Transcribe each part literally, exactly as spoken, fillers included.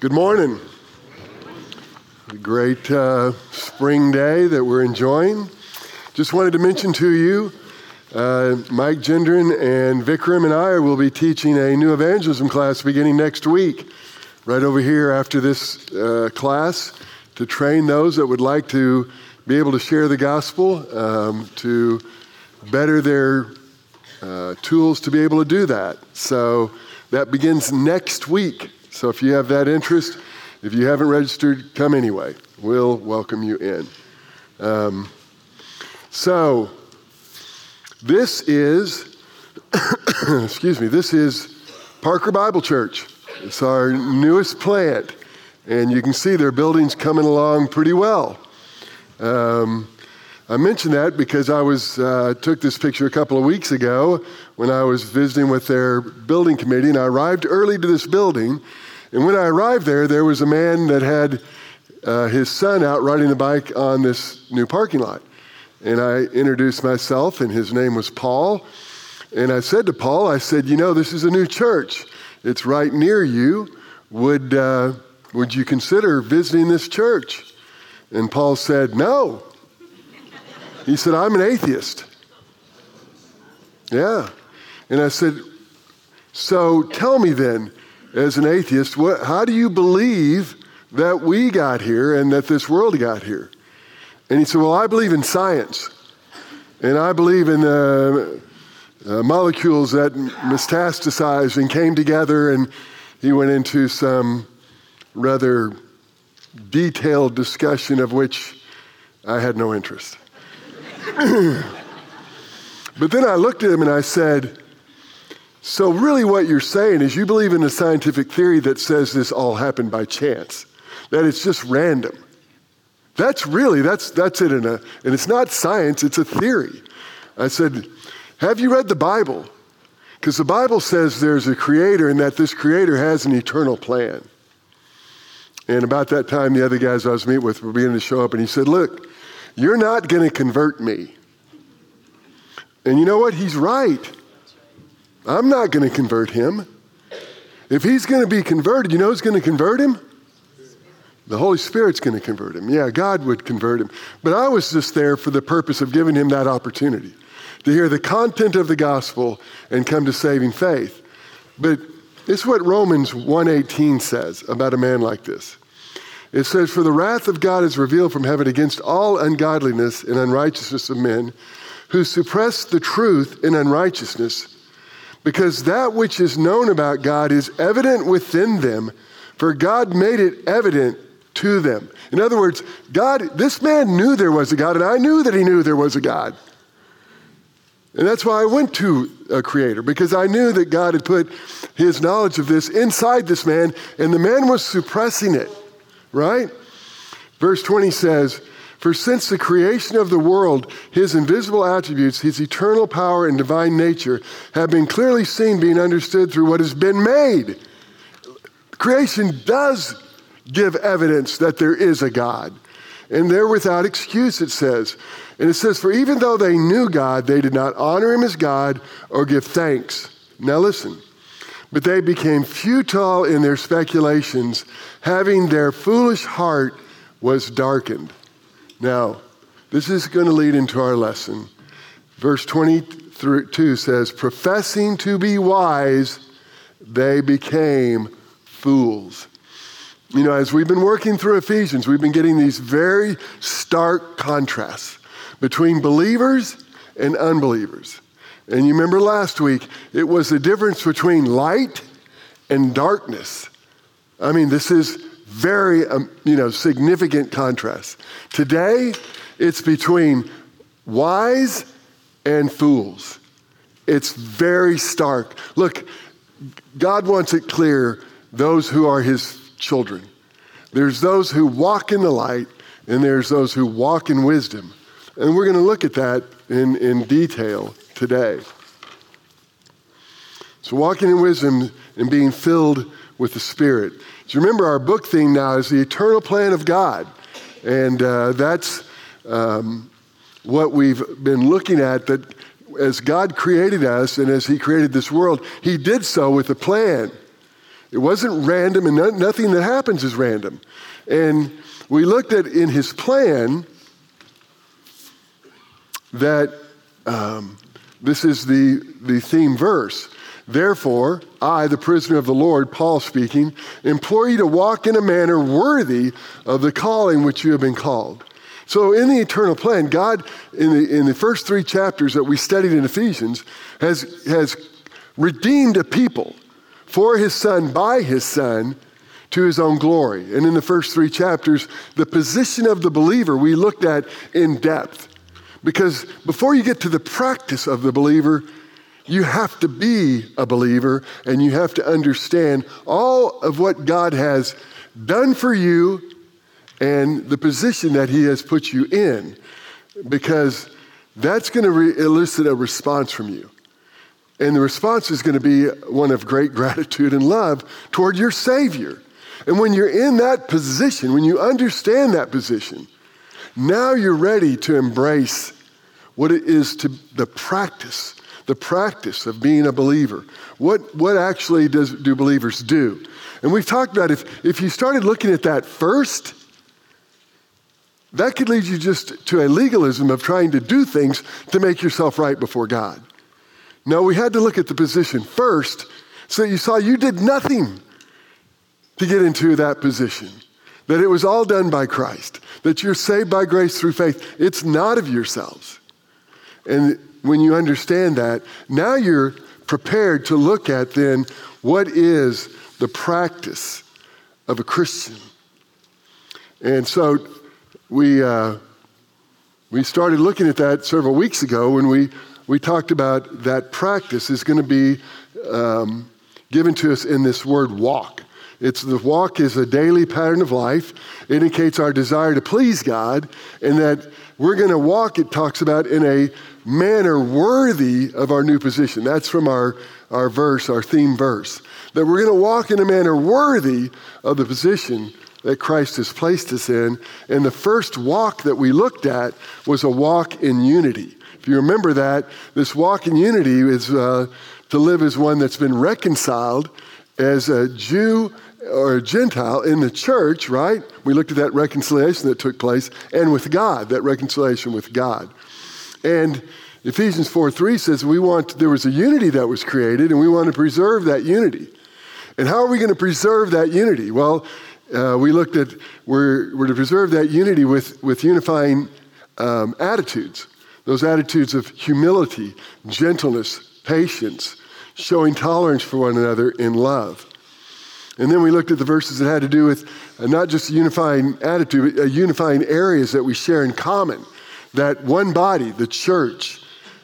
Good morning. A great uh, spring day that we're enjoying. Just wanted to mention to you, uh, Mike Gendron and Vikram and I will be teaching a new evangelism class beginning next week, right over here after this uh, class, to train those that would like to be able to share the gospel, um, to better their uh, tools to be able to do that. So that begins next week. So if you have that interest, if you haven't registered, come anyway. We'll welcome you in. Um, so this is, excuse me, this is Parker Bible Church. It's our newest plant. And you can see their building's coming along pretty well. Um, I mentioned that because I was uh, took this picture a couple of weeks ago when I was visiting with their building committee, and I arrived early to this building. And when I arrived there, there was a man that had uh, his son out riding the bike on this new parking lot. And I introduced myself, and his name was Paul. And I said to Paul, I said, you know, this is a new church. It's right near you. Would uh, would you consider visiting this church? And Paul said, no. He said, I'm an atheist. Yeah. And I said, so tell me then, as an atheist, what, how do you believe that we got here and that this world got here? And he said, well, I believe in science. And I believe in uh, uh, molecules that metastasized and came together. And he went into some rather detailed discussion of which I had no interest. But then I looked at him and I said, so really what you're saying is you believe in a scientific theory that says this all happened by chance, that it's just random. That's really, that's that's it in a, and it's not science, it's a theory. I said, have you read the Bible? Because the Bible says there's a creator and that this creator has an eternal plan. And about that time, the other guys I was meeting with were beginning to show up, and he said, look, you're not going to convert me. And you know what? He's right. I'm not going to convert him. If he's going to be converted, you know who's going to convert him? The Holy Spirit's going to convert him. Yeah, God would convert him. But I was just there for the purpose of giving him that opportunity to hear the content of the gospel and come to saving faith. But it's what Romans one eighteen says about a man like this. It says, for the wrath of God is revealed from heaven against all ungodliness and unrighteousness of men who suppress the truth in unrighteousness, because that which is known about God is evident within them, for God made it evident to them. In other words, God, this man knew there was a God, and I knew that he knew there was a God. And that's why I went to a creator, because I knew that God had put his knowledge of this inside this man, and the man was suppressing it, right? Verse twenty says, for since the creation of the world, his invisible attributes, his eternal power and divine nature have been clearly seen, being understood through what has been made. Creation does give evidence that there is a God. And they're without excuse, it says. And it says, for even though they knew God, they did not honor him as God or give thanks. Now listen. But they became futile in their speculations, having their foolish heart was darkened. Now, this is going to lead into our lesson. Verse twenty-two says, professing to be wise, they became fools. You know, as we've been working through Ephesians, we've been getting these very stark contrasts between believers and unbelievers. And you remember last week, it was the difference between light and darkness. I mean, this is very, um, you know, significant contrast. Today, it's between wise and fools. It's very stark. Look, God wants it clear, those who are his children. There's those who walk in the light, and there's those who walk in wisdom. And we're going to look at that in, in detail today. So walking in wisdom and being filled with the Spirit. So remember, our book theme now is the eternal plan of God. And uh, that's um, what we've been looking at, that as God created us and as he created this world, he did so with a plan. It wasn't random, and no, nothing that happens is random. And we looked at in his plan that um, this is the, the theme verse. Therefore, I, the prisoner of the Lord, Paul speaking, implore you to walk in a manner worthy of the calling which you have been called. So in the eternal plan, God, in the, in the first three chapters that we studied in Ephesians, has, has redeemed a people for his son, by his son, to his own glory. And in the first three chapters, the position of the believer we looked at in depth. Because before you get to the practice of the believer, you have to be a believer, and you have to understand all of what God has done for you and the position that he has put you in, because that's going to re- elicit a response from you. And the response is going to be one of great gratitude and love toward your Savior. And when you're in that position, when you understand that position, now you're ready to embrace what it is to the practice, the practice of being a believer. What, what actually does, do believers do? And we've talked about if, if you started looking at that first, that could lead you just to a legalism of trying to do things to make yourself right before God. No, we had to look at the position first so that you saw you did nothing to get into that position, that it was all done by Christ, that you're saved by grace through faith. It's not of yourselves. And when you understand that, now you're prepared to look at then what is the practice of a Christian. And so we uh, we started looking at that several weeks ago when we, we talked about that practice is going to be um, given to us in this word walk. It's the walk is a daily pattern of life. It indicates our desire to please God, and that we're going to walk, it talks about, in a manner worthy of our new position. That's from our, our verse, our theme verse. That we're going to walk in a manner worthy of the position that Christ has placed us in. And the first walk that we looked at was a walk in unity. If you remember that, this walk in unity is uh, to live as one that's been reconciled as a Jew or a Gentile in the church, right? We looked at that reconciliation that took place, and with God, that reconciliation with God. And Ephesians four three says we want, there was a unity that was created, and we want to preserve that unity. And how are we going to preserve that unity? Well, uh, we looked at, we're, we're to preserve that unity with, with unifying um, attitudes. Those attitudes of humility, gentleness, patience, showing tolerance for one another in love. And then we looked at the verses that had to do with uh, not just a unifying attitude, but uh, unifying areas that we share in common. That one body, the church,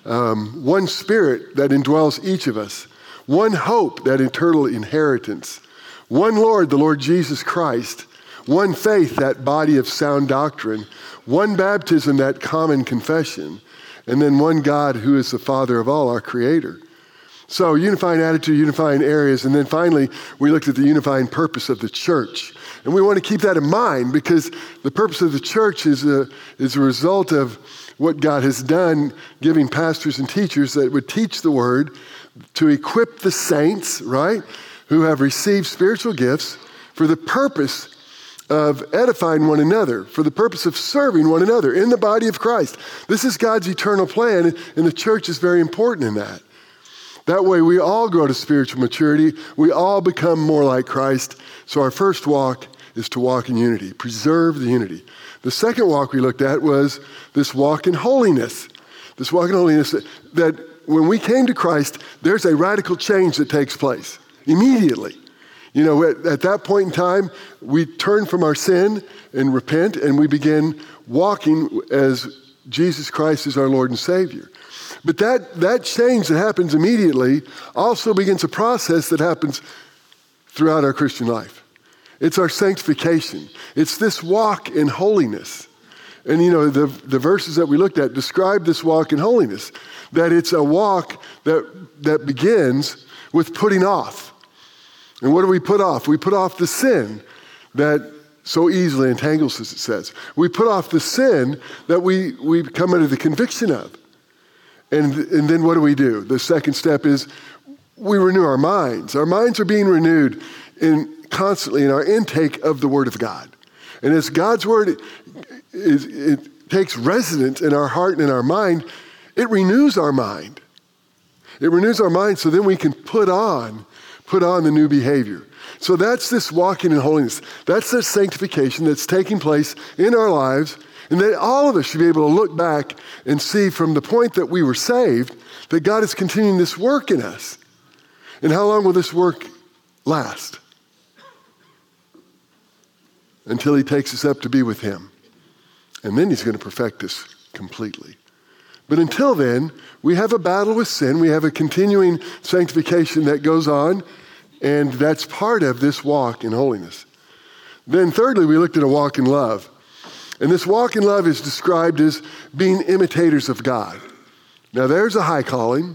um, one spirit that indwells each of us, one hope, that eternal inheritance, one Lord, the Lord Jesus Christ, one faith, that body of sound doctrine, one baptism, that common confession, and then one God who is the Father of all, our Creator. So unifying attitude, unifying areas, and then finally we looked at the unifying purpose of the church. And we want to keep that in mind because the purpose of the church is a, is a result of what God has done, giving pastors and teachers that would teach the word to equip the saints, right, who have received spiritual gifts for the purpose of edifying one another, for the purpose of serving one another in the body of Christ. This is God's eternal plan, and the church is very important in that. That way we all grow to spiritual maturity. We all become more like Christ. So our first walk is to walk in unity, preserve the unity. The second walk we looked at was this walk in holiness. This walk in holiness that, that when we came to Christ, there's a radical change that takes place immediately. You know, at, at that point in time, we turn from our sin and repent, and we begin walking as Jesus Christ is our Lord and Savior. But that, that change that happens immediately also begins a process that happens throughout our Christian life. It's our sanctification. It's this walk in holiness. And you know, the, the verses that we looked at describe this walk in holiness, that it's a walk that, that begins with putting off. And what do we put off? We put off the sin that so easily entangles us, it says. We put off the sin that we, we come under the conviction of. And, and then what do we do? The second step is we renew our minds. Our minds are being renewed in constantly in our intake of the Word of God. And as God's Word is, it takes residence in our heart and in our mind, it renews our mind. It renews our mind so then we can put on, put on the new behavior. So that's this walking in holiness. That's this sanctification that's taking place in our lives, and that all of us should be able to look back and see from the point that we were saved that God is continuing this work in us. And how long will this work last? Until he takes us up to be with him. And then he's going to perfect us completely. But until then, we have a battle with sin. We have a continuing sanctification that goes on, and that's part of this walk in holiness. Then thirdly, we looked at a walk in love. And this walk in love is described as being imitators of God. Now there's a high calling.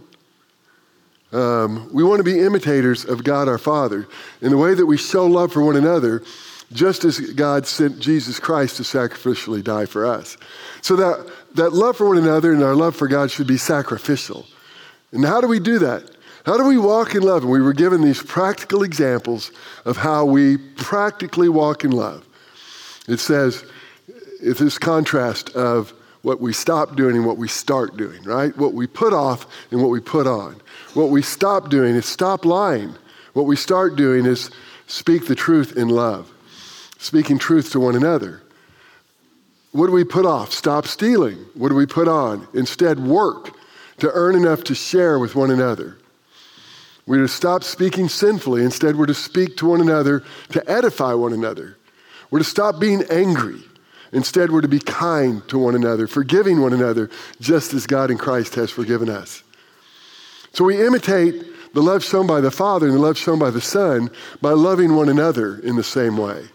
Um, we want to be imitators of God our Father in the way that we show love for one another, just as God sent Jesus Christ to sacrificially die for us. So that, that love for one another and our love for God should be sacrificial. And how do we do that? How do we walk in love? And we were given these practical examples of how we practically walk in love. It says, it's this contrast of what we stop doing and what we start doing, right? What we put off and what we put on. What we stop doing is stop lying. What we start doing is speak the truth in love, speaking truth to one another. What do we put off? Stop stealing. What do we put on? Instead, work to earn enough to share with one another. We're to stop speaking sinfully. Instead, we're to speak to one another to edify one another. We're to stop being angry. Instead, we're to be kind to one another, forgiving one another, just as God in Christ has forgiven us. So we imitate the love shown by the Father and the love shown by the Son by loving one another in the same way.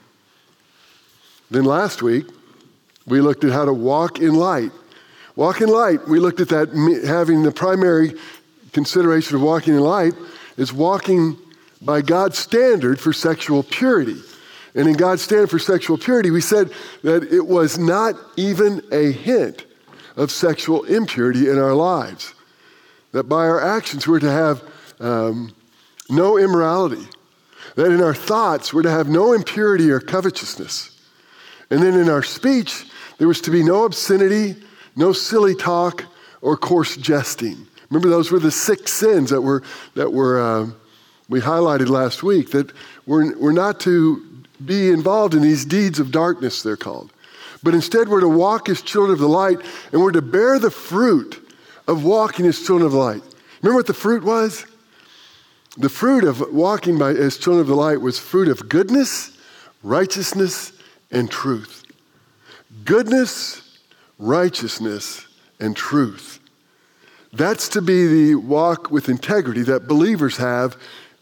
Then last week, we looked at how to walk in light. Walk in light, we looked at that, having the primary consideration of walking in light is walking by God's standard for sexual purity. And in God's standard for sexual purity, we said that it was not even a hint of sexual impurity in our lives. That by our actions we're to have um, no immorality. That in our thoughts we're to have no impurity or covetousness. And then in our speech, there was to be no obscenity, no silly talk, or coarse jesting. Remember, those were the six sins that were that were uh, we highlighted last week. That we're we're not to be involved in these deeds of darkness, they're called. But instead, we're to walk as children of the light, and we're to bear the fruit of walking as children of the light. Remember what the fruit was? The fruit of walking by as children of the light was fruit of goodness, righteousness, and truth. Goodness, righteousness, and truth. That's to be the walk with integrity that believers have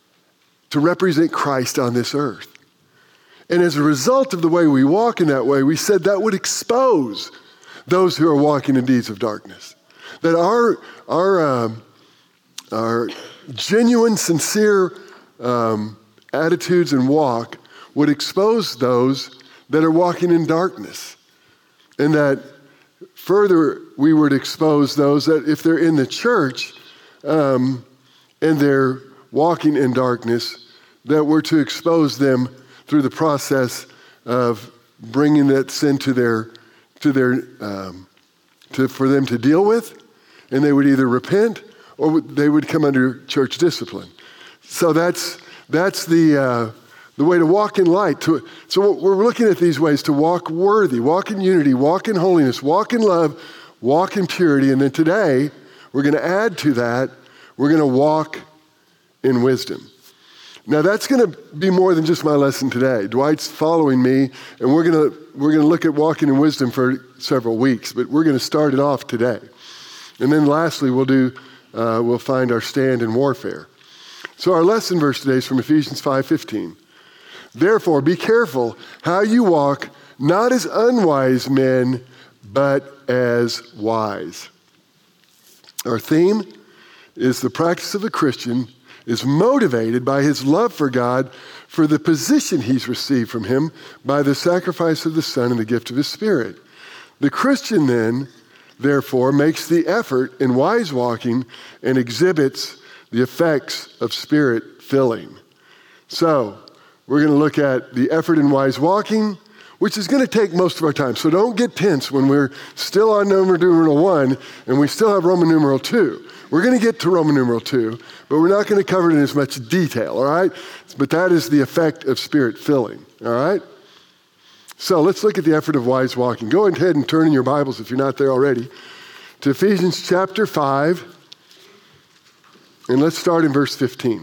to represent Christ on this earth. And as a result of the way we walk in that way, we said that would expose those who are walking in deeds of darkness. That our, our, um, our genuine, sincere um, attitudes and walk would expose those that are walking in darkness. And that further, we would expose those that if they're in the church um, and they're walking in darkness, that we're to expose them through the process of bringing that sin to their, to their, um, to for them to deal with, and they would either repent or they would come under church discipline. So that's that's the uh, the way to walk in light. To, so we're looking at these ways to walk worthy, walk in unity, walk in holiness, walk in love, walk in purity, and then today we're going to add to that. We're going to walk in wisdom. Now that's going to be more than just my lesson today. Dwight's following me, and we're going to we're going to look at walking in wisdom for several weeks, but we're going to start it off today. And then lastly, we'll do uh, we'll find our stand in warfare. So our lesson verse today is from Ephesians five fifteen. Therefore, be careful how you walk, not as unwise men, but as wise. Our theme is the practice of the Christian is motivated by his love for God, for the position he's received from him by the sacrifice of the Son and the gift of his Spirit. The Christian then, therefore, makes the effort in wise walking and exhibits the effects of Spirit filling. So, We're going to look at the effort in wise walking, which is going to take most of our time. So don't get tense when we're still on Roman numeral one and we still have Roman numeral two. We're going to get to Roman numeral two, but we're not going to cover it in as much detail, all right? But that is the effect of spirit filling, all right? So let's look at the effort of wise walking. Go ahead and turn in your Bibles, if you're not there already, to Ephesians chapter five, and let's start in verse fifteen.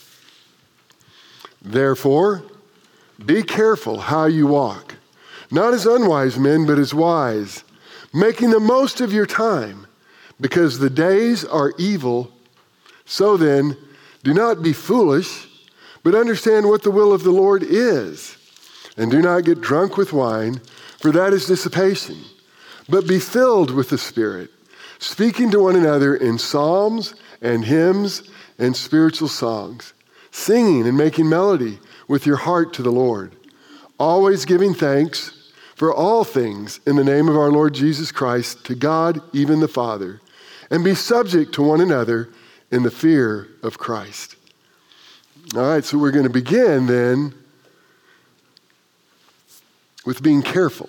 Therefore, be careful how you walk, not as unwise men, but as wise, making the most of your time, because the days are evil. So then, do not be foolish, but understand what the will of the Lord is. And do not get drunk with wine, for that is dissipation, but be filled with the Spirit, speaking to one another in psalms and hymns and spiritual songs, singing and making melody with your heart to the Lord, always giving thanks for all things in the name of our Lord Jesus Christ to God, even the Father, and be subject to one another in the fear of Christ. All right, so we're going to begin then with being careful.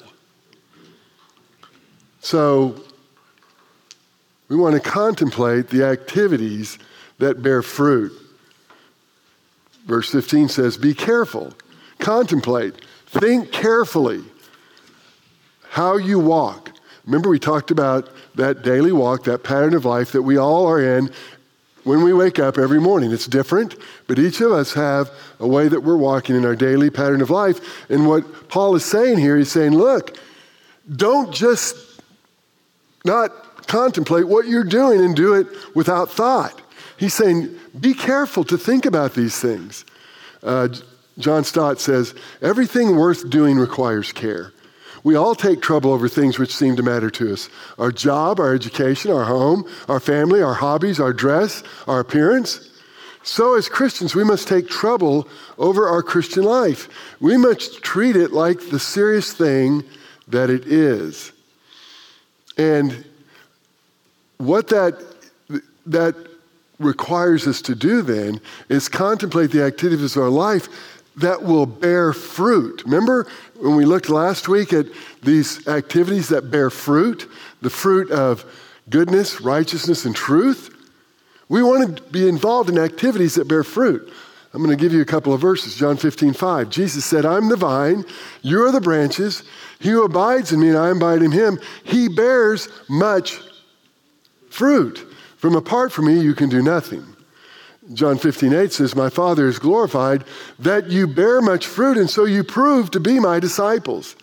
So we want to contemplate the activities that bear fruit. Verse fifteen says, be careful, contemplate, think carefully how you walk. Remember, we talked about that daily walk, that pattern of life that we all are in when we wake up every morning. It's different, but each of us have a way that we're walking in our daily pattern of life. And what Paul is saying here, he's saying, look, don't just not contemplate what you're doing and do it without thought. He's saying, be careful to think about these things. Uh, John Stott says, everything worth doing requires care. We all take trouble over things which seem to matter to us. Our job, our education, our home, our family, our hobbies, our dress, our appearance. So as Christians, we must take trouble over our Christian life. We must treat it like the serious thing that it is. And what that, that requires us to do then is contemplate the activities of our life that will bear fruit. Remember when we looked last week at these activities that bear fruit, the fruit of goodness, righteousness, and truth? We want to be involved in activities that bear fruit. I'm going to give you a couple of verses. John fifteen five. Jesus said, I'm the vine, you are the branches. He who abides in me and I abide in him, he bears much fruit. From apart from me, you can do nothing. John fifteen eight says, my Father is glorified that you bear much fruit, and so you prove to be my disciples.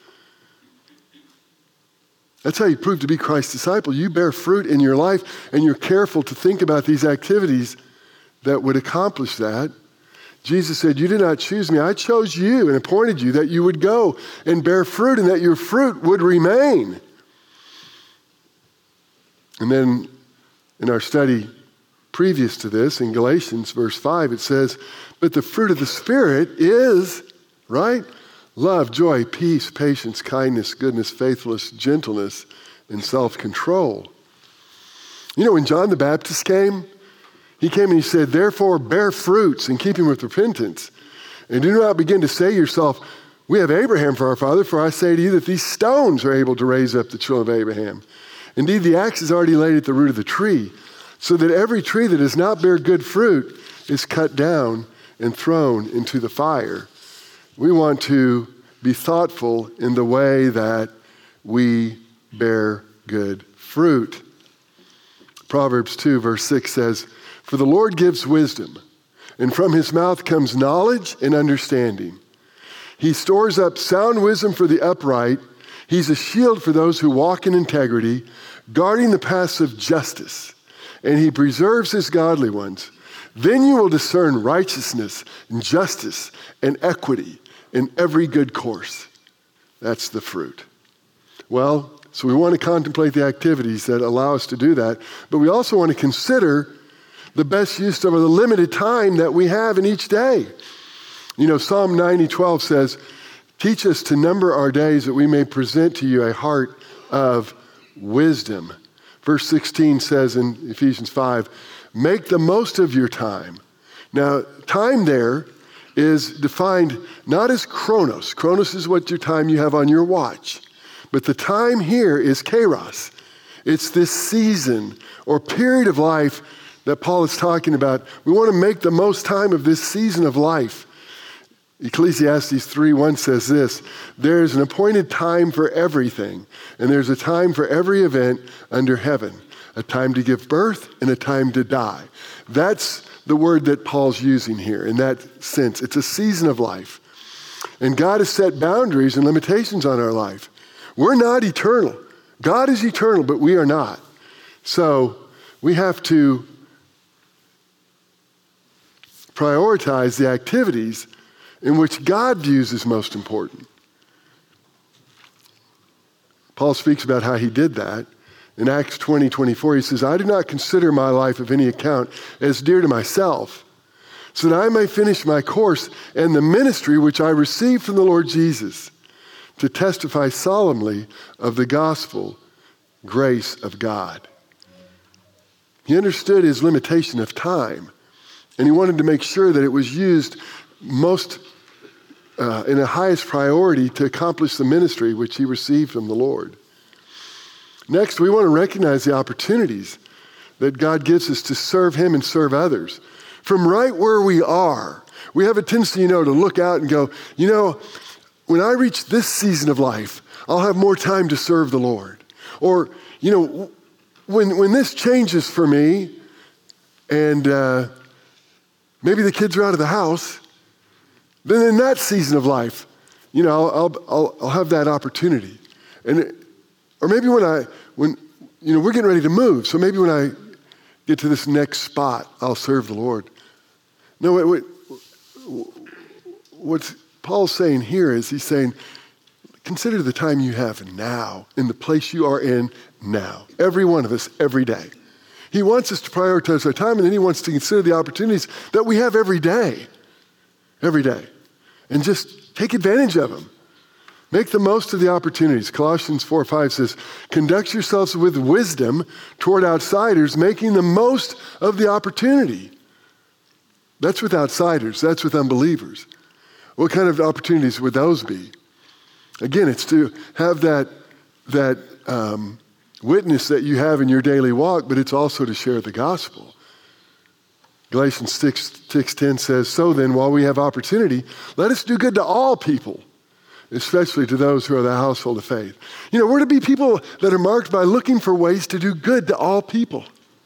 That's how you prove to be Christ's disciple. You bear fruit in your life, and you're careful to think about these activities that would accomplish that. Jesus said, you did not choose me. I chose you and appointed you that you would go and bear fruit and that your fruit would remain. And then in our study previous to this, in Galatians verse five, it says, but the fruit of the Spirit is, right? Love, joy, peace, patience, kindness, goodness, faithfulness, gentleness, and self-control. You know, when John the Baptist came, he came and he said, therefore bear fruits in keeping with repentance. And do not begin to say to yourself, we have Abraham for our father, for I say to you that these stones are able to raise up the children of Abraham. Indeed, the axe is already laid at the root of the tree, so that every tree that does not bear good fruit is cut down and thrown into the fire. We want to be thoughtful in the way that we bear good fruit. Proverbs two, verse six says, for the Lord gives wisdom, and from his mouth comes knowledge and understanding. He stores up sound wisdom for the upright. He's a shield for those who walk in integrity, guarding the paths of justice, and he preserves his godly ones. Then you will discern righteousness and justice and equity in every good course. That's the fruit. Well, so we want to contemplate the activities that allow us to do that, but we also want to consider the best use of the limited time that we have in each day. You know, Psalm ninety twelve says, teach us to number our days that we may present to you a heart of wisdom. Verse sixteen says in Ephesians five, make the most of your time. Now, time there is defined not as chronos. Chronos is what your time you have on your watch. But the time here is kairos. It's this season or period of life that Paul is talking about. We want to make the most time of this season of life. Ecclesiastes three one says this, there's an appointed time for everything, and there's a time for every event under heaven, a time to give birth and a time to die. That's the word that Paul's using here in that sense. It's a season of life. And God has set boundaries and limitations on our life. We're not eternal. God is eternal, but we are not. So we have to prioritize the activities in which God views as most important. Paul speaks about how he did that. In Acts twenty twenty-four, he says, I do not consider my life of any account as dear to myself, so that I may finish my course and the ministry which I received from the Lord Jesus, to testify solemnly of the gospel, grace of God. He understood his limitation of time, and he wanted to make sure that it was used most uh, in the highest priority to accomplish the ministry which he received from the Lord. Next, we want to recognize the opportunities that God gives us to serve him and serve others. From right where we are, we have a tendency, you know, to look out and go, you know, when I reach this season of life, I'll have more time to serve the Lord. Or, you know, when when this changes for me and uh, maybe the kids are out of the house, then in that season of life, you know, I'll I'll, I'll have that opportunity. And it, or maybe when I, when, you know, we're getting ready to move, so maybe when I get to this next spot, I'll serve the Lord. No, wait, wait. What Paul's saying here is he's saying, consider the time you have now, in the place you are in now. Every one of us, every day. He wants us to prioritize our time, and then he wants to consider the opportunities that we have every day. Every day. And just take advantage of them. Make the most of the opportunities. Colossians four five says, conduct yourselves with wisdom toward outsiders, making the most of the opportunity. That's with outsiders. That's with unbelievers. What kind of opportunities would those be? Again, it's to have that, that um, witness that you have in your daily walk, but it's also to share the gospel. Galatians six ten says, so then, while we have opportunity, let us do good to all people, especially to those who are the household of faith. You know, we're to be people that are marked by looking for ways to do good to all people.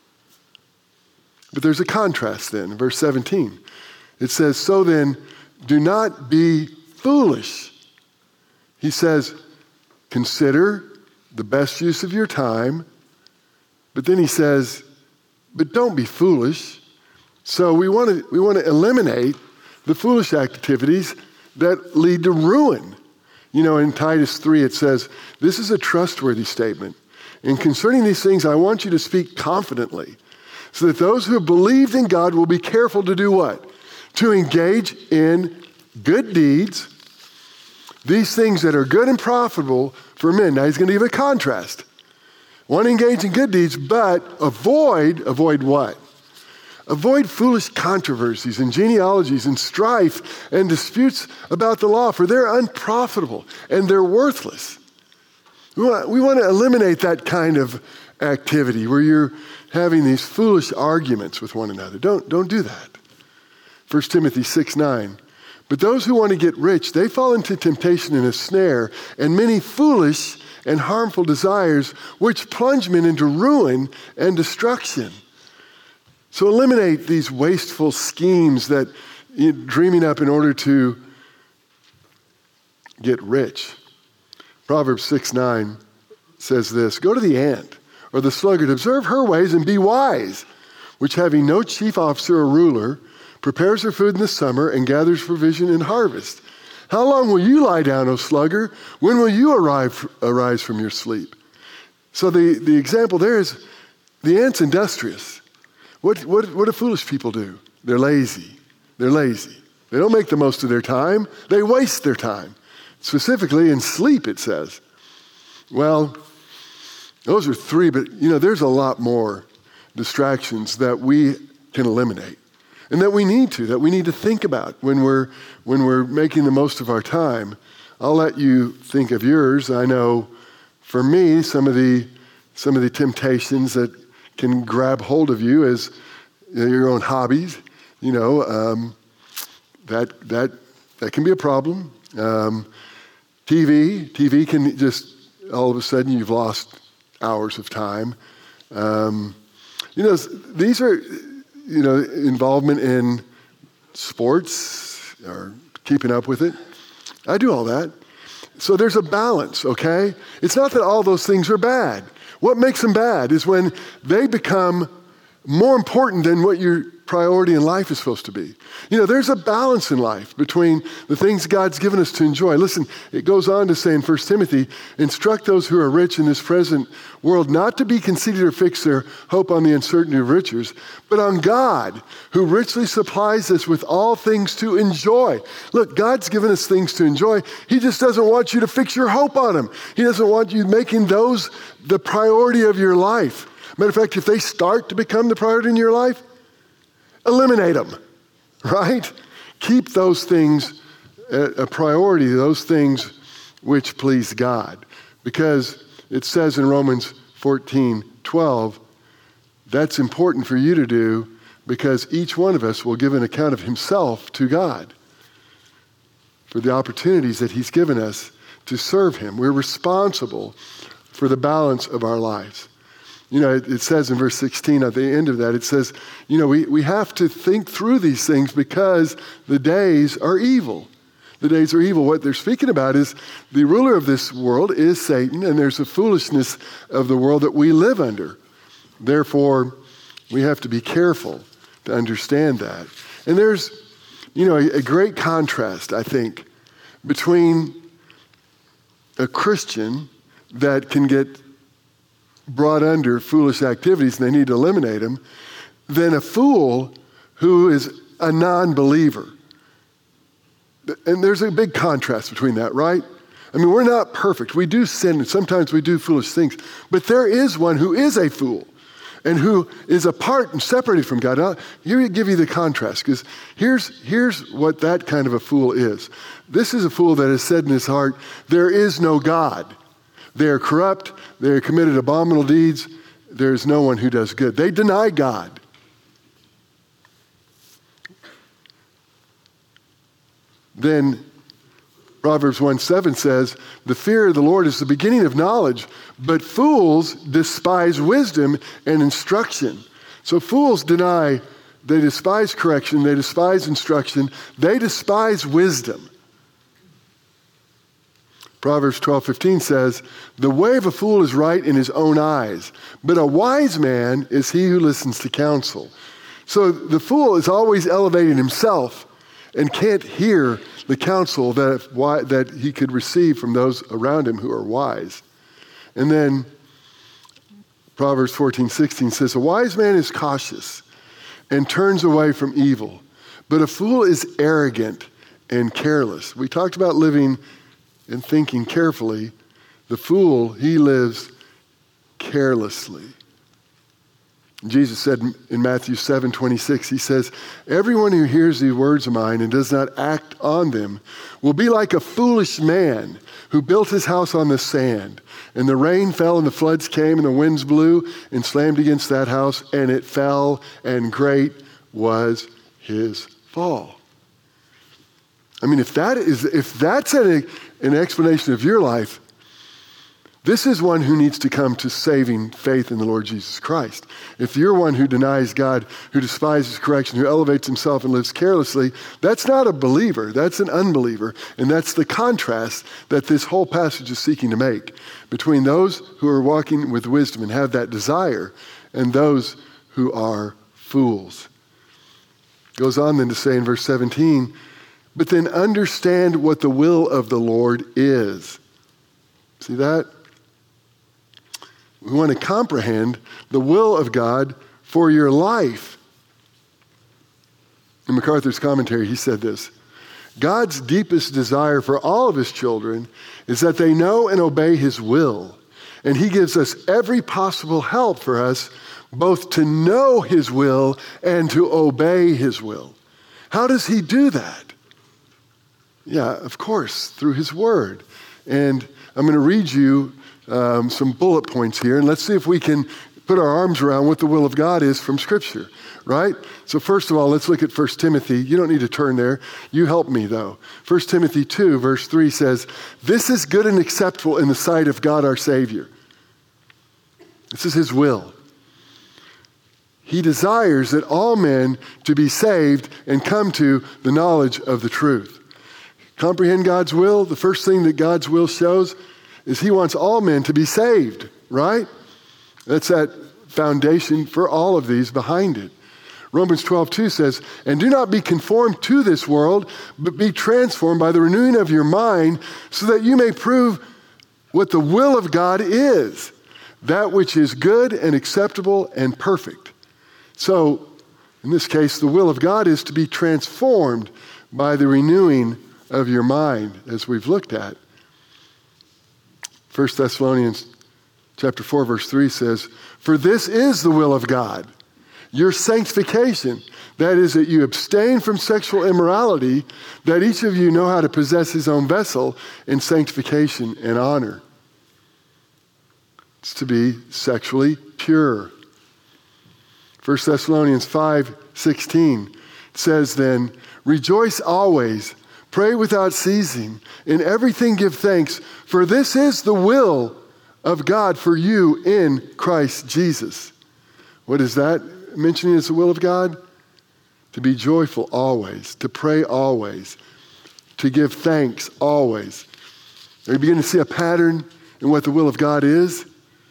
But there's a contrast then, in verse seventeen. It says, so then, do not be foolish. He says, consider the best use of your time. But then he says, but don't be foolish. So we want to we want to eliminate the foolish activities that lead to ruin. You know, in Titus three, it says, this is a trustworthy statement. And concerning these things, I want you to speak confidently, so that those who have believed in God will be careful to do what? To engage in good deeds, these things that are good and profitable for men. Now he's going to give a contrast. Want to engage in good deeds, but avoid, avoid what? Avoid foolish controversies and genealogies and strife and disputes about the law, for they're unprofitable and they're worthless. We want, we want to eliminate that kind of activity where you're having these foolish arguments with one another. Don't, don't do that. First Timothy six nine. But those who want to get rich, they fall into temptation and a snare, and many foolish and harmful desires, which plunge men into ruin and destruction. So eliminate these wasteful schemes that you're dreaming up in order to get rich. Proverbs six nine says this, go to the ant or the sluggard, observe her ways and be wise, which having no chief officer or ruler, prepares her food in the summer and gathers provision in harvest. How long will you lie down, O sluggard? When will you arrive, arise from your sleep? So the, the example there is the ant's industrious. What, what, what do foolish people do? They're lazy. They're lazy. They don't make the most of their time. They waste their time. Specifically in sleep, it says. Well, those are three, but you know, there's a lot more distractions that we can eliminate. and that we need to, that we need to think about when we're, when we're making the most of our time. I'll let you think of yours. I know for me, some of the, some of the temptations that can grab hold of you as you know, your own hobbies, you know, um, that, that, that can be a problem. Um, T V, T V can just, all of a sudden you've lost hours of time. Um, you know, these are, you know, involvement in sports or keeping up with it. I do all that. So there's a balance, okay? It's not that all those things are bad. What makes them bad is when they become more important than what your priority in life is supposed to be. You know, there's a balance in life between the things God's given us to enjoy. Listen, it goes on to say in First Timothy, instruct those who are rich in this present world not to be conceited or fix their hope on the uncertainty of riches, but on God, who richly supplies us with all things to enjoy. Look, God's given us things to enjoy. He just doesn't want you to fix your hope on Him. He doesn't want you making those the priority of your life. Matter of fact, if they start to become the priority in your life, eliminate them, right? Keep those things a priority, those things which please God. Because it says in Romans fourteen twelve, that's important for you to do because each one of us will give an account of himself to God for the opportunities that He's given us to serve Him. We're responsible for the balance of our lives. You know, it, it says in verse sixteen at the end of that, it says, you know, we, we have to think through these things because the days are evil. The days are evil. What they're speaking about is the ruler of this world is Satan, and there's a foolishness of the world that we live under. Therefore, we have to be careful to understand that. And there's, you know, a, a great contrast, I think, between a Christian that can get brought under foolish activities and they need to eliminate them, than a fool who is a non-believer. And there's a big contrast between that, right? I mean, we're not perfect. We do sin, and sometimes we do foolish things. But there is one who is a fool and who is apart and separated from God. Now, here we give you the contrast, because here's, here's what that kind of a fool is. This is a fool that has said in his heart, there is no God. They are corrupt. They are committed abominable deeds. There is no one who does good. They deny God. Then Proverbs one seven says, the fear of the Lord is the beginning of knowledge, but fools despise wisdom and instruction. So fools deny, they despise correction, they despise instruction, they despise wisdom. Proverbs twelve fifteen says, the way of a fool is right in his own eyes, but a wise man is he who listens to counsel. So the fool is always elevating himself and can't hear the counsel that, that he could receive from those around him who are wise. And then Proverbs fourteen sixteen says, a wise man is cautious and turns away from evil, but a fool is arrogant and careless. We talked about living and thinking carefully. The fool, he lives carelessly. Jesus said in Matthew seven twenty-six, he says, everyone who hears these words of mine and does not act on them will be like a foolish man who built his house on the sand. And the rain fell and the floods came and the winds blew and slammed against that house, and it fell, and great was his fall. I mean, if that is, if that's an, an explanation of your life, this is one who needs to come to saving faith in the Lord Jesus Christ. If you're one who denies God, who despises correction, who elevates himself and lives carelessly, that's not a believer, that's an unbeliever. And that's the contrast that this whole passage is seeking to make between those who are walking with wisdom and have that desire and those who are fools. Goes on then to say in verse seventeen, but then understand what the will of the Lord is. See that? We want to comprehend the will of God for your life. In MacArthur's commentary, he said this, God's deepest desire for all of his children is that they know and obey his will. And he gives us every possible help for us both to know his will and to obey his will. How does he do that? Yeah, of course, through his word. And I'm going to read you um, some bullet points here, and let's see if we can put our arms around what the will of God is from Scripture, right? So first of all, let's look at First Timothy. You don't need to turn there. You help me, though. First Timothy two, verse three says, "This is good and acceptable in the sight of God our Savior." This is his will. He desires that all men to be saved and come to the knowledge of the truth. Comprehend God's will? The first thing that God's will shows is he wants all men to be saved, right? That's that foundation for all of these behind it. Romans twelve two says, "And do not be conformed to this world, but be transformed by the renewing of your mind, so that you may prove what the will of God is, that which is good and acceptable and perfect." So, in this case, the will of God is to be transformed by the renewing of your mind, as we've looked at. First Thessalonians chapter four, verse three says, "For this is the will of God, your sanctification, that is, that you abstain from sexual immorality, that each of you know how to possess his own vessel in sanctification and honor." It's to be sexually pure. First Thessalonians five sixteen says then, "Rejoice always, pray without ceasing, in everything give thanks, for this is the will of God for you in Christ Jesus." What is that mentioning as the will of God? To be joyful always, to pray always, to give thanks always. Are you beginning to see a pattern in what the will of God is?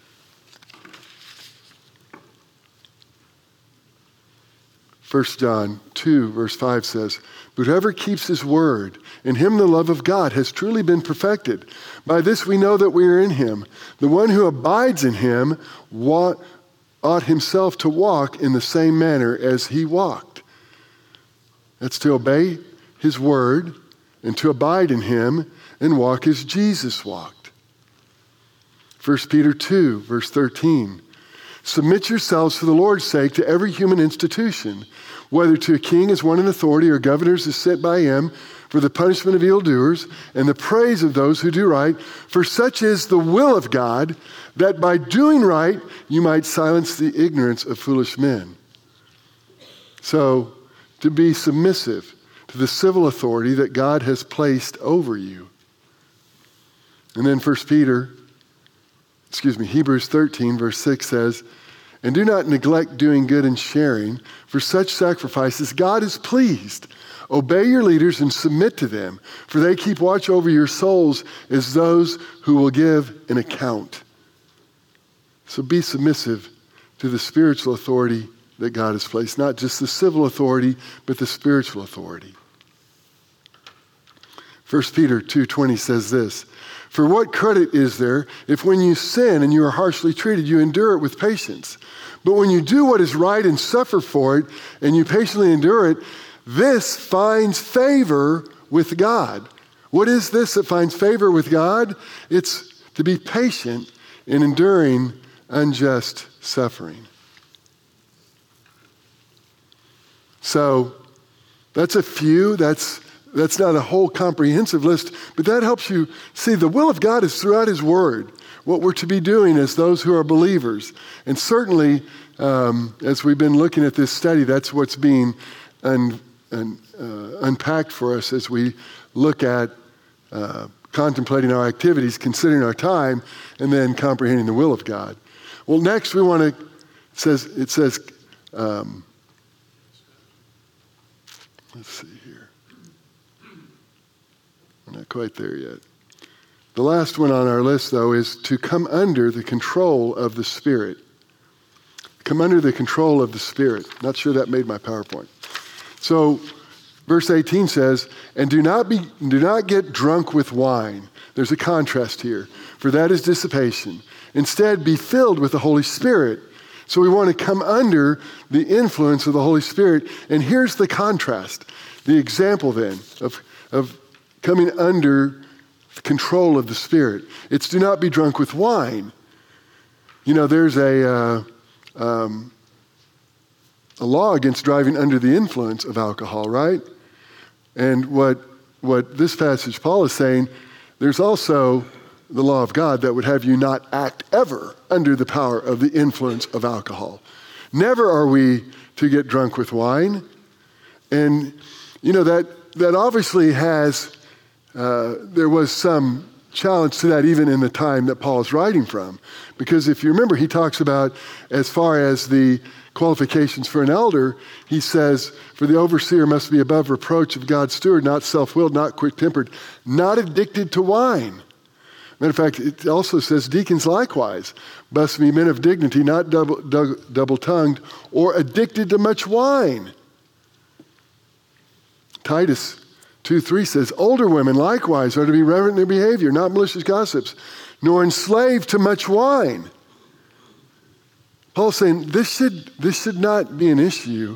First John two, verse five says, "But whoever keeps his word, in him the love of God has truly been perfected. By this we know that we are in him. The one who abides in him ought himself to walk in the same manner as he walked." That's to obey his word and to abide in him and walk as Jesus walked. First Peter two, verse thirteen. "Submit yourselves for the Lord's sake to every human institution, whether to a king as one in authority or governors as sent by him, for the punishment of evildoers and the praise of those who do right. For such is the will of God, that by doing right you might silence the ignorance of foolish men." So, to be submissive to the civil authority that God has placed over you. And then First Peter, excuse me, Hebrews thirteen, verse six says, "And do not neglect doing good and sharing, for such sacrifices God is pleased. Obey your leaders and submit to them, for they keep watch over your souls as those who will give an account." So be submissive to the spiritual authority that God has placed, not just the civil authority, but the spiritual authority. First Peter two twenty says this, "For what credit is there if when you sin and you are harshly treated, you endure it with patience? But when you do what is right and suffer for it, and you patiently endure it, this finds favor with God." What is this that finds favor with God? It's to be patient in enduring unjust suffering. So that's a few, that's That's not a whole comprehensive list, but that helps you see the will of God is throughout his word, what we're to be doing as those who are believers. And certainly, um, as we've been looking at this study, that's what's being un, un, uh, unpacked for us as we look at uh, contemplating our activities, considering our time, and then comprehending the will of God. Well, next we want to, it says, it says um, let's see here. Not quite there yet. The last one on our list, though, is to come under the control of the Spirit. Come under the control of the Spirit. Not sure that made my PowerPoint. So, verse eighteen says, "And do not be, do not get drunk with wine." There's a contrast here. "For that is dissipation. Instead, be filled with the Holy Spirit." So we want to come under the influence of the Holy Spirit. And here's the contrast. The example then of, of coming under control of the Spirit. It's do not be drunk with wine. You know, there's a, uh, um, a law against driving under the influence of alcohol, right? And what what this passage Paul is saying, there's also the law of God that would have you not act ever under the power of the influence of alcohol. Never are we to get drunk with wine. And, you know, that that obviously has, uh, there was some challenge to that even in the time that Paul is writing from. Because if you remember, he talks about, as far as the qualifications for an elder, he says, for the overseer must be above reproach of God's steward, not self-willed, not quick-tempered, not addicted to wine. Matter of fact, it also says deacons likewise must be men of dignity, not double, double, double-tongued or addicted to much wine. Titus two three says, older women likewise are to be reverent in their behavior, not malicious gossips, nor enslaved to much wine. Paul's saying this should this should not be an issue.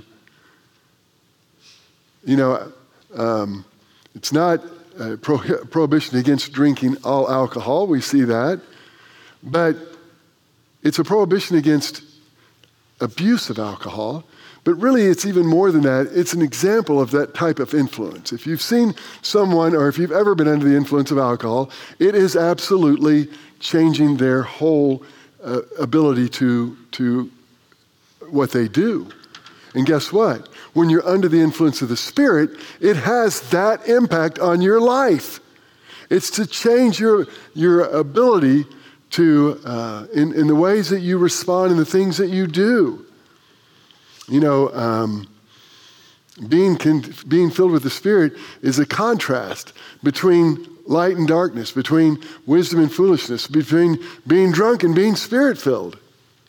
You know, um, it's not a pro- prohibition against drinking all alcohol. We see that. But it's a prohibition against abuse of alcohol. But really, it's even more than that. It's an example of that type of influence. If you've seen someone, or if you've ever been under the influence of alcohol, it is absolutely changing their whole uh, ability to, to what they do. And guess what? When you're under the influence of the Spirit, it has that impact on your life. It's to change your, your ability to, uh, in, in the ways that you respond and the things that you do. You know, um, being con- being filled with the Spirit is a contrast between light and darkness, between wisdom and foolishness, between being drunk and being Spirit-filled.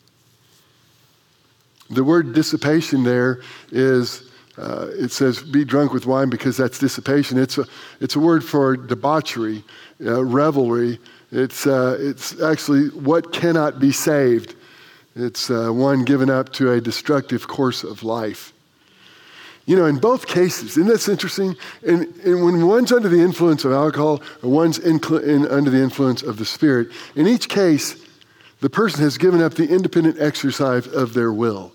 The word dissipation there is, uh, it says, be drunk with wine because that's dissipation. It's a, it's a word for debauchery, uh, revelry. It's, uh, it's actually what cannot be saved. It's uh, one given up to a destructive course of life. You know, in both cases, isn't that interesting? And, and when one's under the influence of alcohol or one's in, in, under the influence of the Spirit, in each case, the person has given up the independent exercise of their will.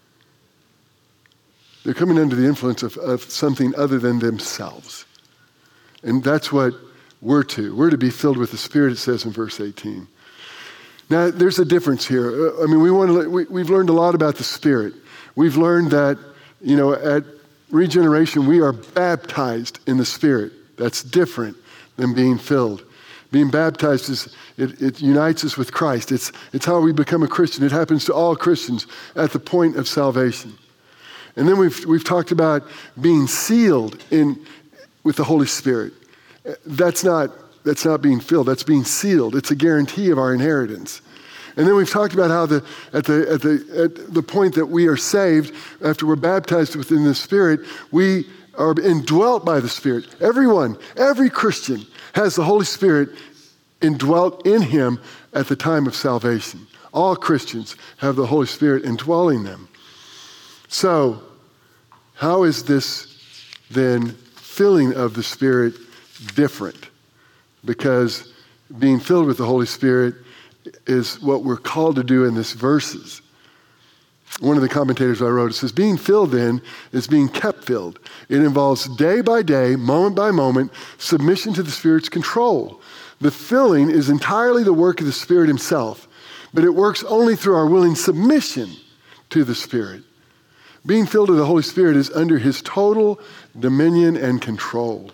They're coming under the influence of, of something other than themselves. And that's what we're to. We're to be filled with the Spirit, it says in verse eighteen. Now, there's a difference here. I mean, we want to, we, we've learned a lot about the Spirit. We've learned that, you know, at regeneration, we are baptized in the Spirit. That's different than being filled. Being baptized, is it, it unites us with Christ. It's, it's how we become a Christian. It happens to all Christians at the point of salvation. And then we've, we've talked about being sealed in with the Holy Spirit. That's not... That's not being filled. That's being sealed. It's a guarantee of our inheritance. And then we've talked about how the at the at the at the point that we are saved, after we're baptized within the Spirit, we are indwelt by the Spirit. Everyone, every Christian has the Holy Spirit indwelt in him at the time of salvation. All Christians have the Holy Spirit indwelling them. So, how is this then filling of the Spirit different? Because being filled with the Holy Spirit is what we're called to do in these verses. One of the commentators I wrote, it says, being filled then is being kept filled. It involves day by day, moment by moment, submission to the Spirit's control. The filling is entirely the work of the Spirit himself, but it works only through our willing submission to the Spirit. Being filled with the Holy Spirit is under his total dominion and control.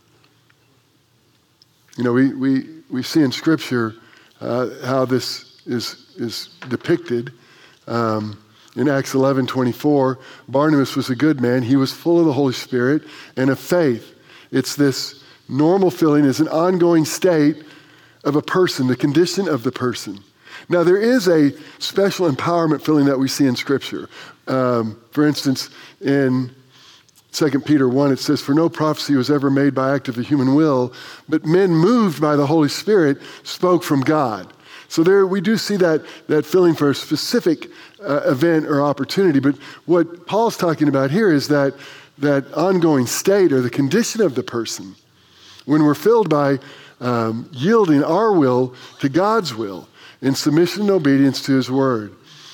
You know, we, we, we see in Scripture uh, how this is, is depicted. Um, in Acts eleven twenty-four, Barnabas was a good man. He was full of the Holy Spirit and of faith. It's this normal filling is an ongoing state of a person, the condition of the person. Now, there is a special empowerment filling that we see in Scripture. Um, for instance, in Second Peter one, it says, for no prophecy was ever made by act of the human will, but men moved by the Holy Spirit spoke from God. So there we do see that, that filling for a specific uh, event or opportunity. But what Paul's talking about here is that, that ongoing state or the condition of the person when we're filled by um, yielding our will to God's will in submission and obedience to his word.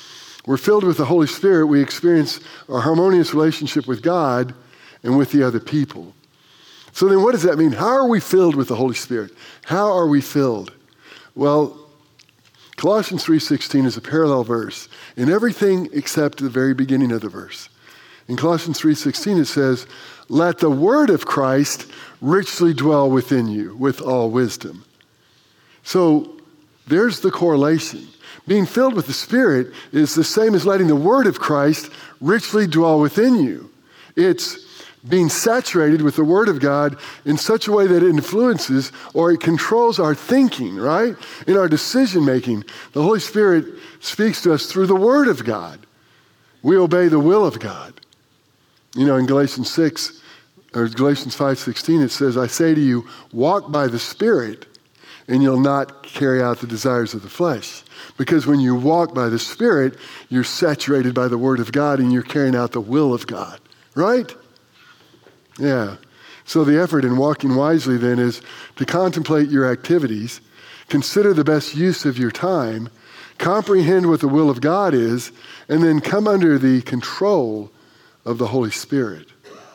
we're filled with the Holy Spirit, we experience a harmonious relationship with God and with the other people. So then what does that mean? How are we filled with the Holy Spirit? How are we filled? Well, Colossians three sixteen is a parallel verse in everything except the very beginning of the verse. In Colossians three sixteen it says, "Let the word of Christ richly dwell within you with all wisdom." So there's the correlation. Being filled with the Spirit is the same as letting the word of Christ richly dwell within you. It's being saturated with the Word of God in such a way that it influences or it controls our thinking, right? In our decision making. The Holy Spirit speaks to us through the Word of God. We obey the will of God. You know, in Galatians six, or Galatians five sixteen, it says, "I say to you, walk by the Spirit, and you'll not carry out the desires of the flesh." Because when you walk by the Spirit, you're saturated by the Word of God and you're carrying out the will of God, right? Yeah. So the effort in walking wisely then is to contemplate your activities, consider the best use of your time, comprehend what the will of God is, and then come under the control of the Holy Spirit.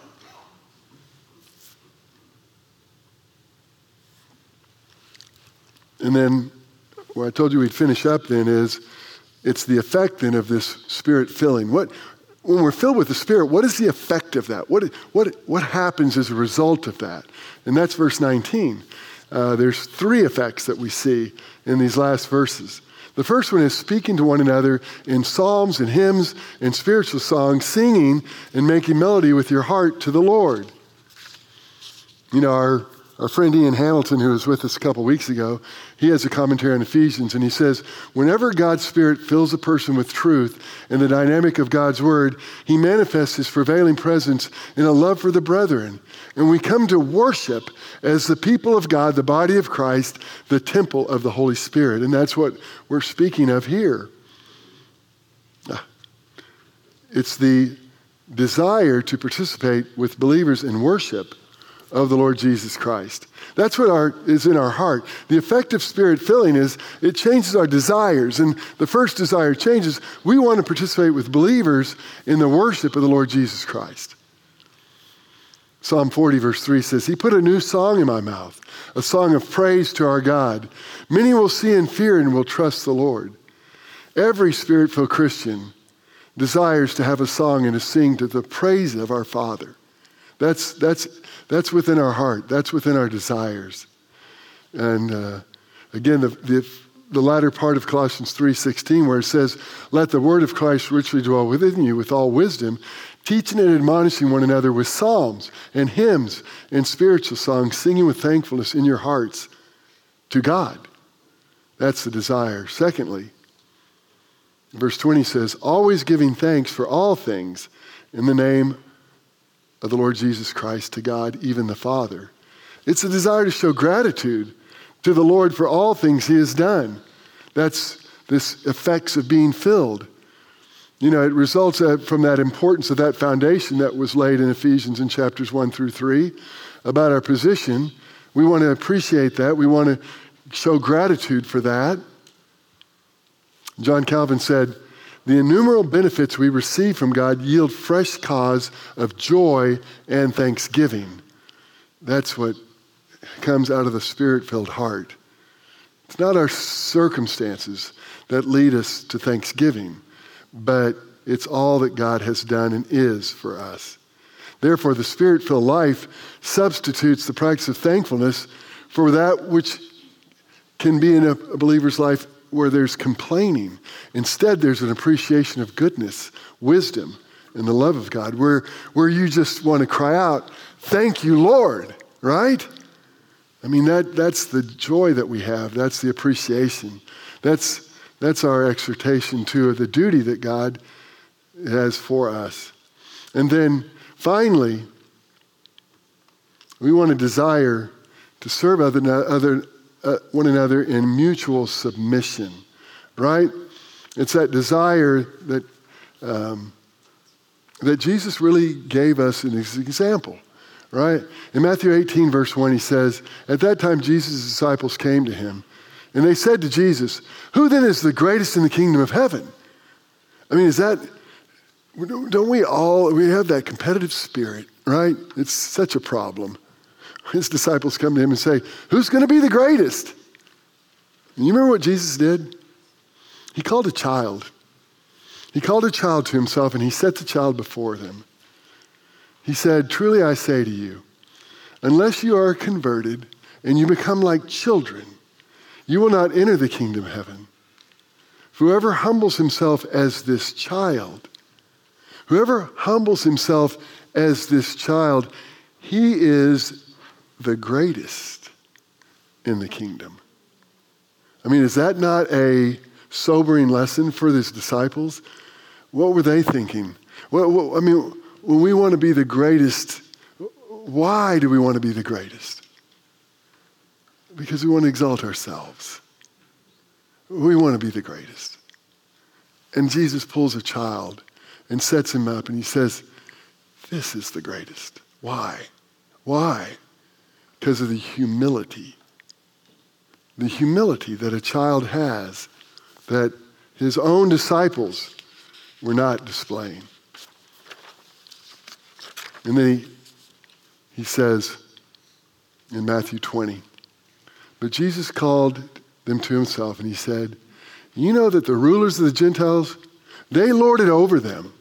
And then what I told you we'd finish up then is it's the effect then of this Spirit filling. What When we're filled with the Spirit, what is the effect of that? What, what, what happens as a result of that? And that's verse nineteen. Uh, there's three effects that we see in these last verses. The first one is speaking to one another in psalms and hymns and spiritual songs, singing and making melody with your heart to the Lord. You know, our, our friend Ian Hamilton, who was with us a couple weeks ago, he has a commentary on Ephesians, and he says, whenever God's Spirit fills a person with truth and the dynamic of God's Word, he manifests his prevailing presence in a love for the brethren. And we come to worship as the people of God, the body of Christ, the temple of the Holy Spirit. And that's what we're speaking of here. It's the desire to participate with believers in worship of the Lord Jesus Christ. That's what our, is in our heart. The effect of Spirit filling is it changes our desires. And the first desire changes. We want to participate with believers in the worship of the Lord Jesus Christ. Psalm forty verse three says, "He put a new song in my mouth, a song of praise to our God. Many will see and fear and will trust the Lord." Every Spirit-filled Christian desires to have a song and to sing to the praise of our Father. That's, that's, that's within our heart. That's within our desires. And uh, again, the, the, the latter part of Colossians three sixteen, where it says, "Let the word of Christ richly dwell within you with all wisdom, teaching and admonishing one another with psalms and hymns and spiritual songs, singing with thankfulness in your hearts to God." That's the desire. Secondly, verse twenty says, "Always giving thanks for all things in the name of the Lord Jesus Christ to God, even the Father." It's a desire to show gratitude to the Lord for all things he has done. That's this effects of being filled. You know, it results from that importance of that foundation that was laid in Ephesians in chapters one through three about our position. We want to appreciate that. We want to show gratitude for that. John Calvin said, "The innumerable benefits we receive from God yield fresh cause of joy and thanksgiving." That's what comes out of the Spirit-filled heart. It's not our circumstances that lead us to thanksgiving, but it's all that God has done and is for us. Therefore, the Spirit-filled life substitutes the practice of thankfulness for that which can be in a believer's life where there's complaining. Instead, there's an appreciation of goodness, wisdom, and the love of God, where, where you just want to cry out, "Thank you, Lord," right? I mean, that that's the joy that we have. That's the appreciation. That's, that's our exhortation to the duty that God has for us. And then finally, we want to desire to serve other, other Uh, one another in mutual submission, right? It's that desire that um, that Jesus really gave us an example, right? In Matthew eighteen, verse one, he says, "At that time Jesus' disciples came to him, and they said to Jesus, 'Who then is the greatest in the kingdom of heaven?' I mean, is that, don't we all, we have that competitive spirit, right? It's such a problem. His disciples come to him and say, who's going to be the greatest? And you remember what Jesus did? He called a child. He called a child to himself and he set the child before them. He said, truly I say to you, unless you are converted and you become like children, you will not enter the kingdom of heaven. Whoever humbles himself as this child, whoever humbles himself as this child, he is the greatest in the kingdom. I mean, is that not a sobering lesson for his disciples? What were they thinking? Well, well, I mean, when we want to be the greatest, why do we want to be the greatest? Because we want to exalt ourselves. We want to be the greatest. And Jesus pulls a child and sets him up and he says, this is the greatest. Why? Why? Because of the humility. The humility that a child has that his own disciples were not displaying. And then he, he says in Matthew twenty, but Jesus called them to himself and he said, you know that the rulers of the Gentiles, they lord it over them.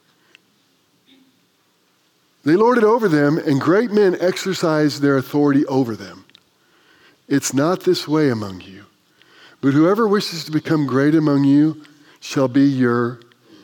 They lord it over them, and great men exercise their authority over them. It's not this way among you, but whoever wishes to become great among you shall be your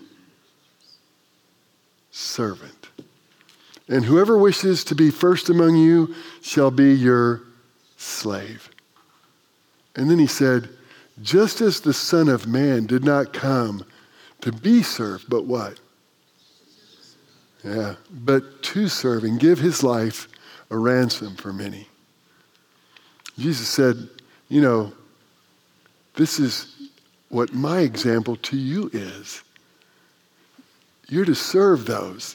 servant. And whoever wishes to be first among you shall be your slave. And then he said, just as the Son of Man did not come to be served, but what? Yeah, but to serve and give his life a ransom for many. Jesus said, you know, this is what my example to you is. You're to serve those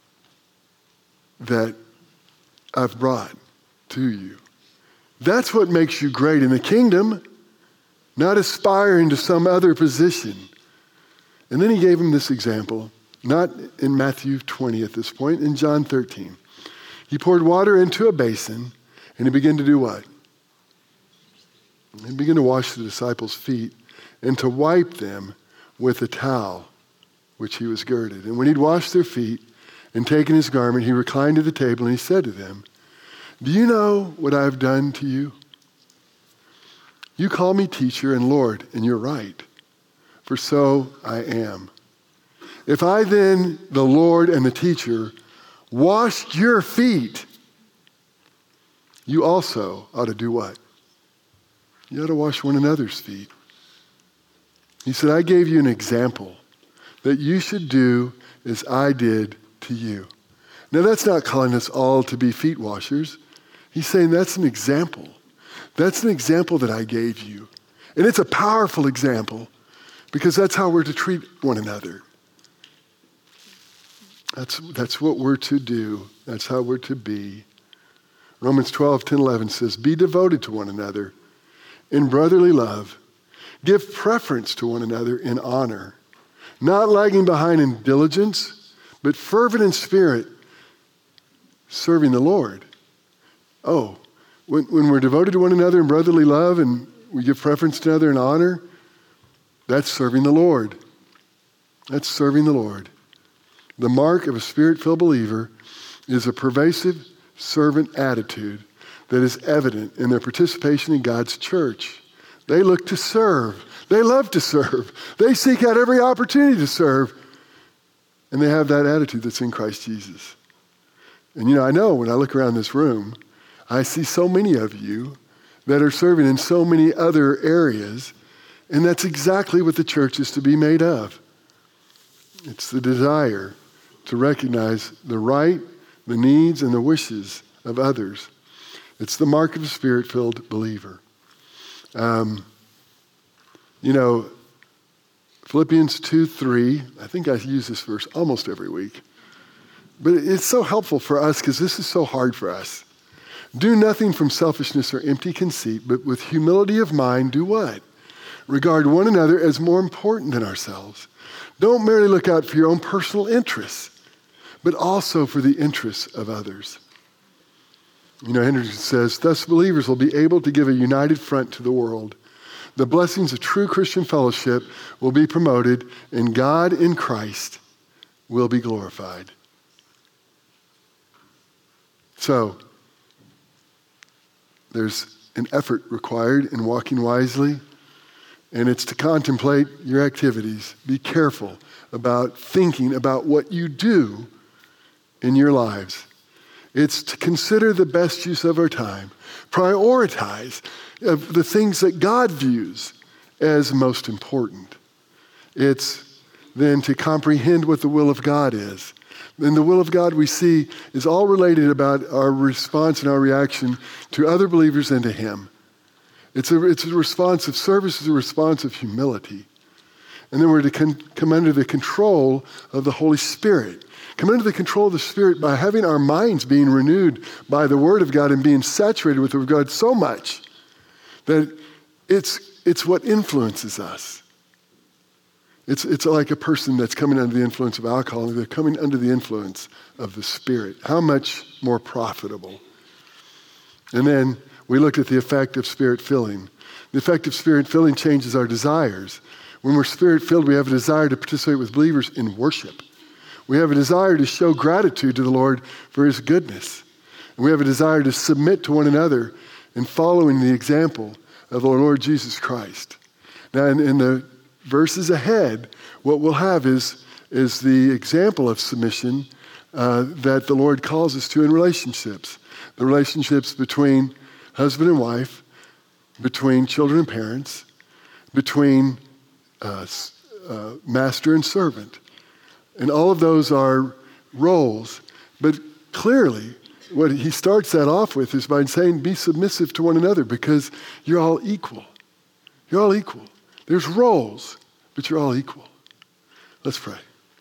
that I've brought to you. That's what makes you great in the kingdom, not aspiring to some other position. And then he gave him this example, not in Matthew twenty at this point, in John thirteen. He poured water into a basin and he began to do what? He began to wash the disciples' feet and to wipe them with a towel which he was girded. And when he'd washed their feet and taken his garment, he reclined at the table and he said to them, do you know what I have done to you? You call me teacher and Lord, and you're right, for so I am. If I then, the Lord and the teacher, washed your feet, you also ought to do what? You ought to wash one another's feet. He said, I gave you an example that you should do as I did to you. Now that's not calling us all to be feet washers. He's saying that's an example. That's an example that I gave you. And it's a powerful example because that's how we're to treat one another. That's, that's what we're to do. That's how we're to be. Romans twelve, ten, eleven says, be devoted to one another in brotherly love. Give preference to one another in honor, not lagging behind in diligence, but fervent in spirit, serving the Lord. Oh, when, when we're devoted to one another in brotherly love and we give preference to another in honor, that's serving the Lord. That's serving the Lord. The mark of a spirit-filled believer is a pervasive servant attitude that is evident in their participation in God's church. They look to serve. They love to serve. They seek out every opportunity to serve. And they have that attitude that's in Christ Jesus. And you know, I know when I look around this room, I see so many of you that are serving in so many other areas, and that's exactly what the church is to be made of. It's the desire to recognize the right, the needs, and the wishes of others. It's the mark of a spirit-filled believer. Um, you know, Philippians two three, I think I use this verse almost every week, but it's so helpful for us because this is so hard for us. Do nothing from selfishness or empty conceit, but with humility of mind, do what? regard one another as more important than ourselves. Don't merely look out for your own personal interests, but also for the interests of others. You know, Hendrickson says, thus believers will be able to give a united front to the world. The blessings of true Christian fellowship will be promoted, and God in Christ will be glorified. So, there's an effort required in walking wisely, and it's to contemplate your activities. Be careful about thinking about what you do in your lives. It's to consider the best use of our time. Prioritize of the things that God views as most important. It's then to comprehend what the will of God is. And the will of God we see is all related about our response and our reaction to other believers and to Him. It's a, it's a response of service, it's a response of humility. And then we're to con- come under the control of the Holy Spirit. Come under the control of the Spirit by having our minds being renewed by the Word of God and being saturated with the Word of God so much that it's, it's what influences us. It's, it's like a person that's coming under the influence of alcohol, and they're coming under the influence of the Spirit. How much more profitable? And then we looked at the effect of Spirit-filling. The effect of Spirit-filling changes our desires. When we're Spirit-filled, we have a desire to participate with believers in worship. We have a desire to show gratitude to the Lord for His goodness. And we have a desire to submit to one another in following the example of the Lord Jesus Christ. Now, in, in the verses ahead, what we'll have is, is the example of submission uh, that the Lord calls us to in relationships. The relationships between husband and wife, between children and parents, between uh, uh, master and servant. And all of those are roles. But clearly, what he starts that off with is by saying, be submissive to one another because you're all equal. You're all equal. There's roles, but you're all equal. Let's pray.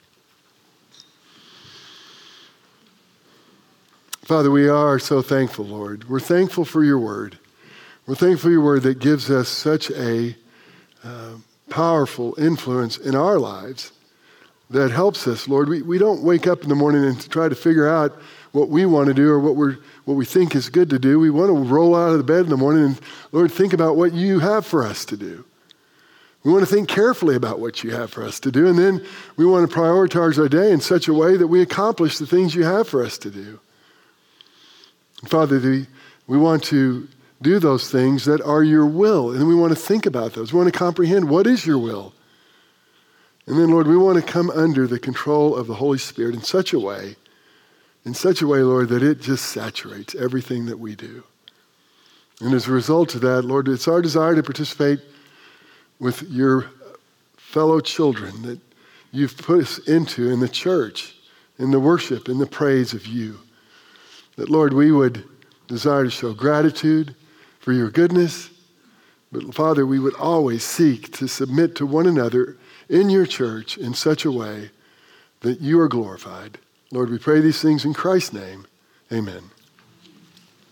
Father, we are so thankful, Lord. We're thankful for your word. We're thankful for your word that gives us such a uh, powerful influence in our lives that helps us, Lord. We, we don't wake up in the morning and try to figure out what we want to do or what we're what we think is good to do. We want to roll out of the bed in the morning and, Lord, think about what you have for us to do. We want to think carefully about what you have for us to do, and then we want to prioritize our day in such a way that we accomplish the things you have for us to do. And Father, the, we want to do those things that are your will, and we want to think about those. We want to comprehend what is your will. And then, Lord, we want to come under the control of the Holy Spirit in such a way, in such a way, Lord, that it just saturates everything that we do. And as a result of that, Lord, it's our desire to participate with your fellow children that you've put us into in the church, in the worship, in the praise of you. That, Lord, we would desire to show gratitude for your goodness, but, Father, we would always seek to submit to one another in your church in such a way that you are glorified. Lord, we pray these things in Christ's name. Amen.